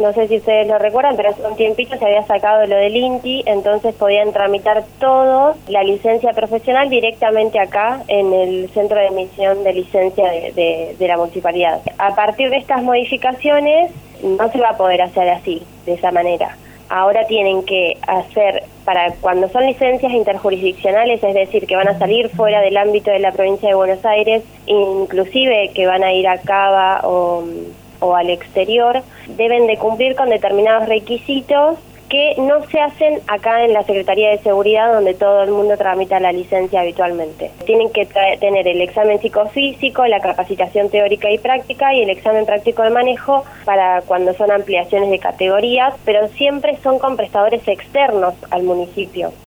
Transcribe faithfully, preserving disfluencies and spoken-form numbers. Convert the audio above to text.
no sé si ustedes lo recuerdan, pero hace un tiempito se había sacado lo del INTI, entonces podían tramitar todos la licencia profesional directamente acá en el centro de emisión de licencia de, de, de la municipalidad. A partir de estas modificaciones no se va a poder hacer así, de esa manera. Ahora tienen que hacer, para cuando son licencias interjurisdiccionales, es decir, que van a salir fuera del ámbito de la provincia de Buenos Aires, inclusive que van a ir a Cava o, o al exterior, deben de cumplir con determinados requisitos que no se hacen acá en la Secretaría de Seguridad, donde todo el mundo tramita la licencia habitualmente. Tienen que tener el examen psicofísico, la capacitación teórica y práctica y el examen práctico de manejo para cuando son ampliaciones de categorías, pero siempre son con prestadores externos al municipio.